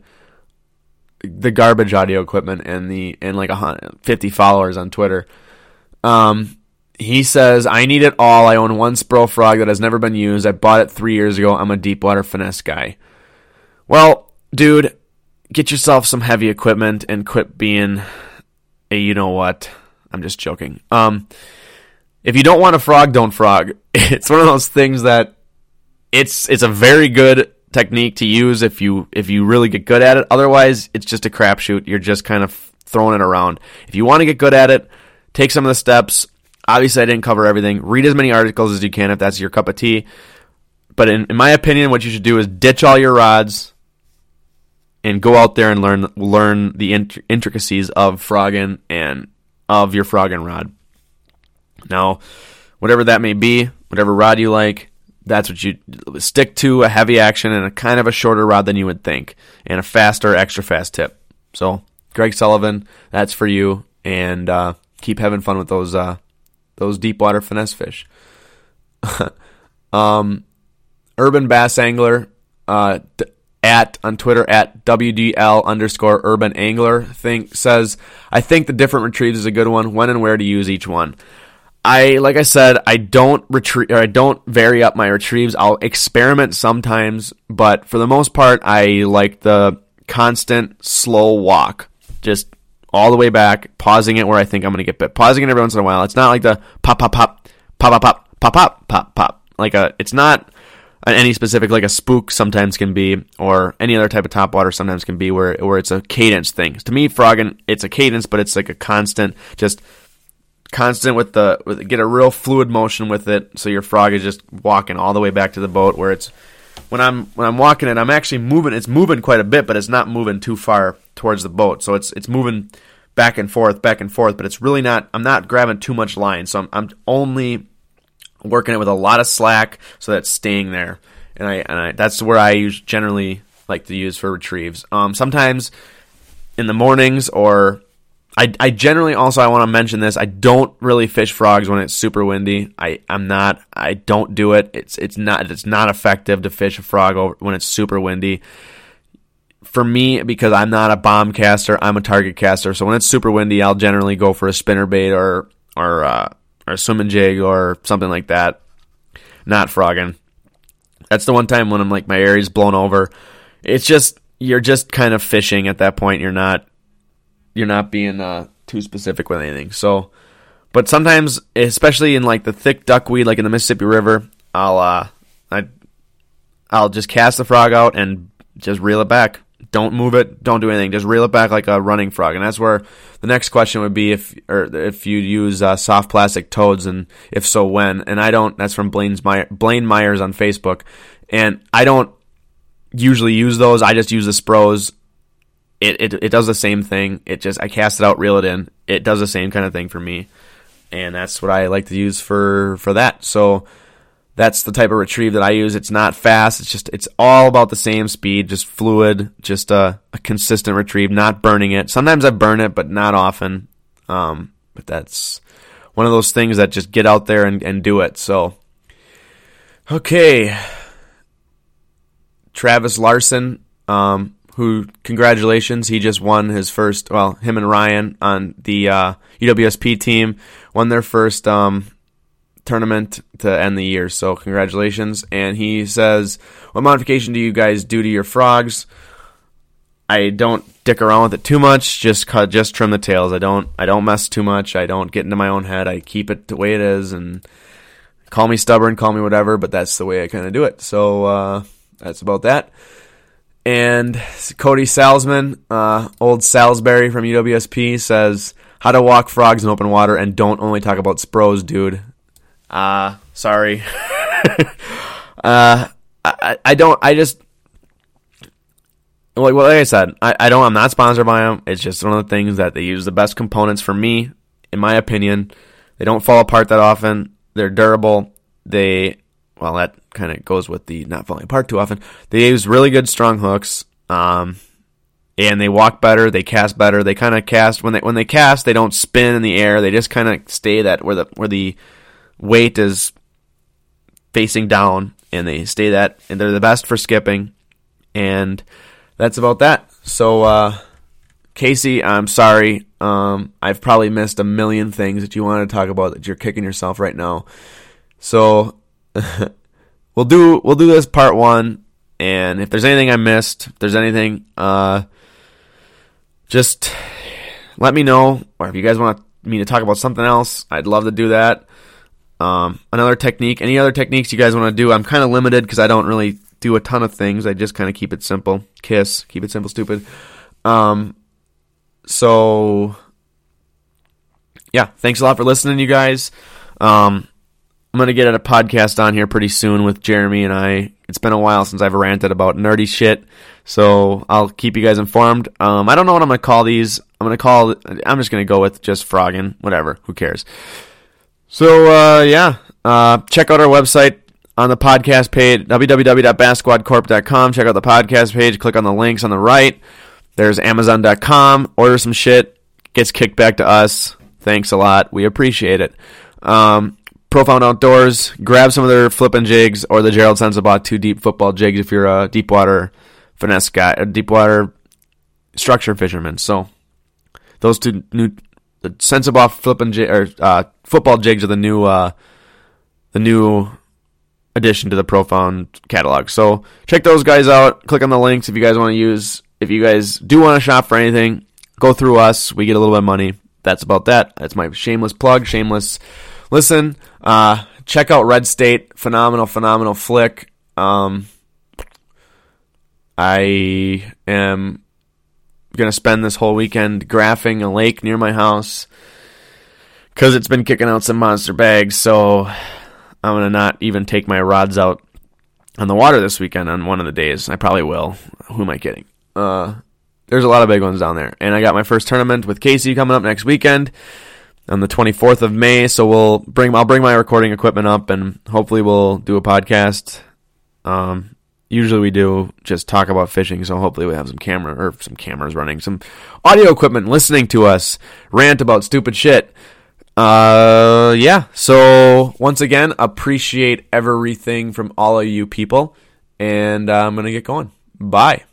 the garbage audio equipment and the and like a fifty followers on Twitter. Um, he says, I need it all. I own one Spro frog that has never been used. I bought it three years ago. I'm a deep water finesse guy. Well, dude, get yourself some heavy equipment and quit being a you know what. I'm just joking. Um, if you don't want a frog, don't frog. It's one of those things that it's it's a very good technique to use if you if you really get good at it. Otherwise, it's just a crapshoot. You're just kind of throwing it around. If you want to get good at it, take some of the steps. Obviously, I didn't cover everything. Read as many articles as you can if that's your cup of tea. But in, in my opinion, what you should do is ditch all your rods and go out there and learn learn the int- intricacies of frogging and of your frogging rod. Now, whatever that may be, whatever rod you like, that's what you stick to, a heavy action and a kind of a shorter rod than you would think, and a faster, extra fast tip. So, Greg Sullivan, that's for you, and uh, keep having fun with those uh, those deep water finesse fish. um, Urban Bass Angler, uh, at on Twitter at W D L underscore Urban Angler think says, I think the different retrieves is a good one. When and where to use each one. I like I said, I don't retrieve or I don't vary up my retrieves. I'll experiment sometimes, but for the most part, I like the constant slow walk, just all the way back, pausing it where I think I'm gonna get bit, pausing it every once in a while. It's not like the pop pop pop pop pop pop pop pop pop pop. Like a, it's not any specific, like a spook sometimes can be, or any other type of topwater sometimes can be, where where it's a cadence thing. To me, frogging, it's a cadence, but it's like a constant, just. Constant with the with, get a real fluid motion with it, so your frog is just walking all the way back to the boat. Where it's when I'm when I'm walking it, I'm actually moving. It's moving quite a bit, but it's not moving too far towards the boat. So it's it's moving back and forth, back and forth. But it's really not. I'm not grabbing too much line, so I'm I'm only working it with a lot of slack, so that it's staying there. And I and I, that's where I use, generally like to use for retrieves. Um, sometimes in the mornings or. I, I generally also, I want to mention this, I don't really fish frogs when it's super windy. I, I'm not, I don't do it. It's it's not it's not effective to fish a frog over, when it's super windy. For me, because I'm not a bomb caster, I'm a target caster. So when it's super windy, I'll generally go for a spinnerbait or or uh, or a swim and jig or something like that. Not frogging. That's the one time when I'm like, my area's blown over. It's just, you're just kind of fishing at that point. You're not You're not being uh, too specific with anything. So, but sometimes, especially in like the thick duckweed, like in the Mississippi River, I'll uh, I, I'll just cast the frog out and just reel it back. Don't move it. Don't do anything. Just reel it back like a running frog. And that's where the next question would be if or if you use uh, soft plastic toads, and if so, when. And I don't. That's from Blaine's My- Blaine Myers on Facebook, and I don't usually use those. I just use the Spros. It, it it does the same thing. It just, I cast it out, reel it in. It does the same kind of thing for me. and that's what I like to use for, for that. So that's the type of retrieve that I use. It's not fast. It's just, it's all about the same speed, just fluid, just a, a consistent retrieve, not burning it. Sometimes I burn it, but not often. Um, but that's one of those things that just get out there and, and do it. So, okay. Travis Larson, um, who, congratulations, he just won his first, well, him and Ryan on the uh, U W S P team won their first um, tournament to end the year, so congratulations. And he says, what modification do you guys do to your frogs? I don't dick around with it too much, just cut, just trim the tails. I don't I don't mess too much. I don't get into my own head. I keep it the way it is, and call me stubborn, call me whatever, but that's the way I kind of do it. So uh, that's about that. And Cody Salzman, uh, old Salisbury from U W S P, says, how to walk frogs in open water and don't only talk about spros, dude. Uh, sorry. uh, I, I don't, I just, like, well, like I said, I, I don't, I'm not sponsored by them. It's just one of the things that they use the best components for me, in my opinion. They don't fall apart that often. They're durable. They, well, that kind of goes with the not falling apart too often. They use really good strong hooks, um, and they walk better. They cast better. They kind of cast when they when they cast, they don't spin in the air. They just kind of stay that where the where the weight is facing down, and they stay that. And they're the best for skipping, and that's about that. So, uh, Casey, I'm sorry. Um, I've probably missed a million things that you want to talk about that you're kicking yourself right now. So. we'll do we'll do this part one, and if there's anything I missed, if there's anything, uh, just let me know. Or if you guys want me to talk about something else, I'd love to do that. Um, another technique, any other techniques you guys want to do? I'm kind of limited because I don't really do a ton of things. I just kind of keep it simple. Kiss, keep it simple, stupid. Um, so yeah, thanks a lot for listening, you guys. Um. I'm going to get a podcast on here pretty soon with Jeremy and I. It's been a while since I've ranted about nerdy shit, so I'll keep you guys informed. Um, I don't know what I'm going to call these. I'm going to call, I'm just going to go with just frogging, whatever, who cares. So, uh, yeah, uh, check out our website on the podcast page, w w w dot bass squad corp dot com. Check out the podcast page, click on the links on the right. There's amazon dot com. Order some shit, gets kicked back to us. Thanks a lot. We appreciate it. Um, Profound Outdoors, grab some of their flipping jigs or the Gerald Sensabaugh two deep football jigs if you're a deep water finesse guy, a deep water structure fisherman. So those two new the Sensabaugh flipping jig or uh, football jigs are the new uh, the new addition to the Profound catalog. So check those guys out. Click on the links if you guys want to use. If you guys do want to shop for anything, go through us. We get a little bit of money. That's about that. That's my shameless plug. Shameless. Listen, uh, check out Red State. Phenomenal, phenomenal flick. Um, I am going to spend this whole weekend graphing a lake near my house because it's been kicking out some monster bags, so I'm going to not even take my rods out on the water this weekend on one of the days. I probably will. Who am I kidding? Uh, there's a lot of big ones down there. And I got my first tournament with Casey coming up next weekend on the twenty-fourth of May, so we'll bring I'll bring my recording equipment up, and hopefully we'll do a podcast. Um, usually we do just talk about fishing, so hopefully we have some camera or some cameras running, some audio equipment listening to us rant about stupid shit. Uh, yeah. So once again, appreciate everything from all of you people, and uh, I'm gonna get going. Bye.